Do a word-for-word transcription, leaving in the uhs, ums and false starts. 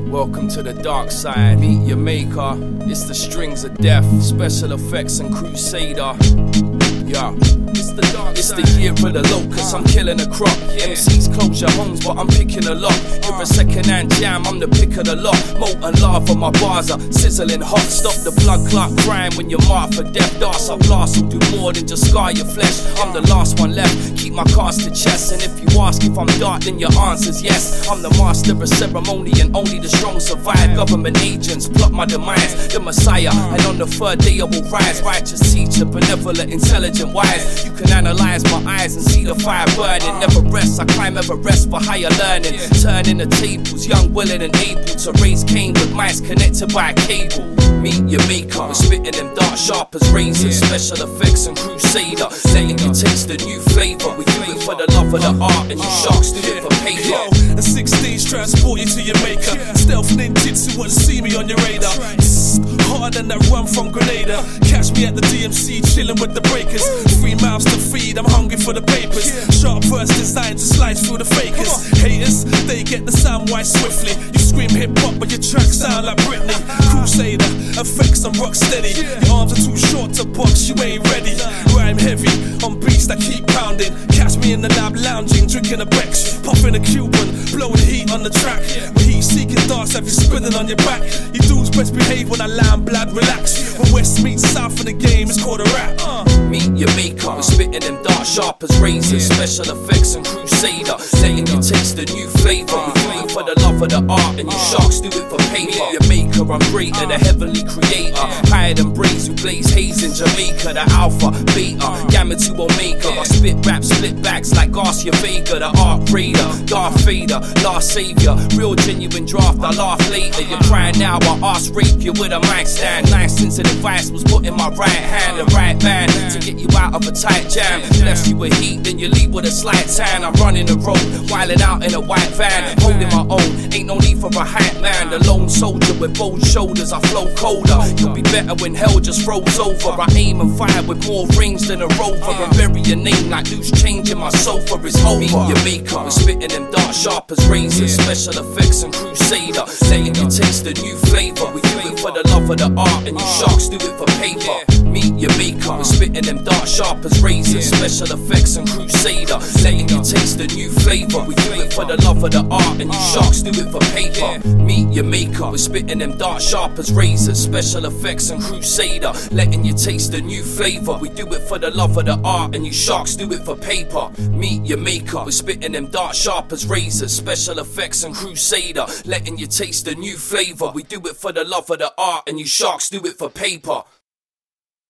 Welcome to the dark side. Meet your maker. It's the strings of death. Special effects and Crusader. Yeah. It's the dark It's side. The year of the locust. I'm killing a crop. Yeah. M Cs close your homes, but I'm picking a lock. You're a second-hand jam. I'm the pick of the lot. Molten lava, my bars are sizzling hot. Stop the blood clot crime when you're marked for death. Darts I blast will do more than just scar your flesh. I'm the last one left. Keep my cards to chest. And if you ask if I'm dark, then your answer's yes. I'm the master of ceremony, and only the strong survive. Government agents plot my demise. The Messiah, and on the third day I will rise. Righteous teacher, benevolent, intelligent, wise. You can analyze my eyes and see the fire burning. Never rest, I climb Everest for higher learning. Turning the tables, young, willing and able to raise Cain with mice connected by a cable. Meet your maker, we're spitting them dark sharp as razors. Special effects and Crusader, letting you taste the new flavor. We do it for the love of the art, and you sharks do it for paper. And sixteens transport you to your maker. Stealth ninjutsu won't see me on your radar. Harder than that run from Grenada. Catch me at the D M C chilling with the breakers. Three mouths to feed, I'm hungry for the papers. Sharp verse designed to slice through the fakers. Haters, they get the sound white swiftly. You scream hip hop, but your tracks sound like Britney. Crusader, effects I'm rock steady. Your arms are too short to box, you ain't ready. Rhyme heavy on beats that keep pounding. Catch me in the lab lounging, drinking a Bex, popping a Cuban, blowing heat on the track. With heat seeking darts have you spinning on your back. You dudes best behave when I land blood, relax. When West meets South in the game, it's called a rap. Uh. Meet your maker, we're spitting them dark sharp as razors. Special effects and Crusader, letting you taste the new flavor. We do it for the love of the art, and you sharks do it for paper. Your maker, I'm greater, the heavenly creator. Higher than braids who blaze haze in Jamaica. The alpha, beta, gamma to omega. I spit rap, split backs like Garcia Vega. The art raider, Darth Vader, last savior. Real genuine draft, I laugh later. You're crying now, I ass rape you with a mic stand. Nice sense of advice was put in my right hand. The right man to get you out of a tight jam. Bless you with heat, then you leave with a slight tan. I'm running the road, wilding out in a white van. Holding my own, ain't no need for a hype man. The lone soldier with bold shoulders, I flow colder. You'll be better when hell just rolls over. I aim and fire with more range than a rover. And bury your name like loose change in my sofa. It's over. Meet your maker, we're spitting them dark sharp as razors. Special effects and Crusader, letting you taste the new flavor. We do it for the love of the art, and you sharks do it for paper. Meet your maker, we're spitting them dark sharp as razors. Special effects and Crusader, letting you taste the new flavor. We do it for the love of the art, and you sharks do it for paper. Meet your maker, we're spitting them dark sharp as razors. Special effects and Crusader, letting you taste the new flavor. We do it for the love of the art, and you sharks do it for paper. Meet your maker, we're spitting them dark sharp as razors. Special effects and Crusader, letting you taste the new flavor. We do it for the love of the art, and you sharks do it for paper.